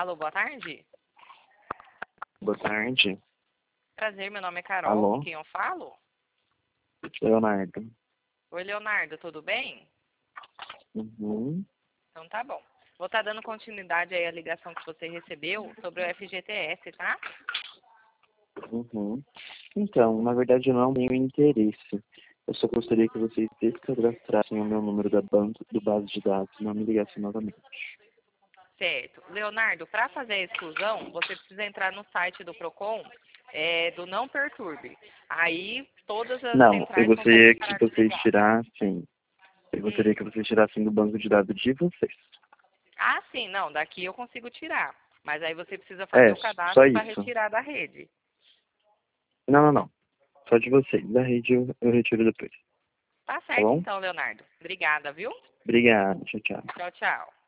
Alô, boa tarde. Boa tarde. Prazer, meu nome é Carol. Alô? Com quem eu falo? Leonardo. Oi, Leonardo, tudo bem? Uhum. Então tá bom. Vou estar dando continuidade aí à ligação que você recebeu sobre o FGTS, tá? Uhum. Então, na verdade, não tenho interesse. Eu só gostaria que vocês descadastrassem o meu número do base de dados e não me ligassem novamente. Certo. Leonardo, para fazer a exclusão, você precisa entrar no site do Procon, do Não Perturbe. Aí todas as Não, eu centrais vão gostaria que começar a te vocês ligar. tirassem. Eu gostaria que vocês tirassem do banco de dados de vocês. Ah, sim, não, daqui eu consigo tirar. Mas aí você precisa fazer É, o só cadastro para isso. retirar da rede. Não. Só de vocês. Da rede eu retiro depois. Tá Tá certo bom? então, Leonardo. Obrigada, viu? Obrigado. Tchau, tchau. Tchau, tchau.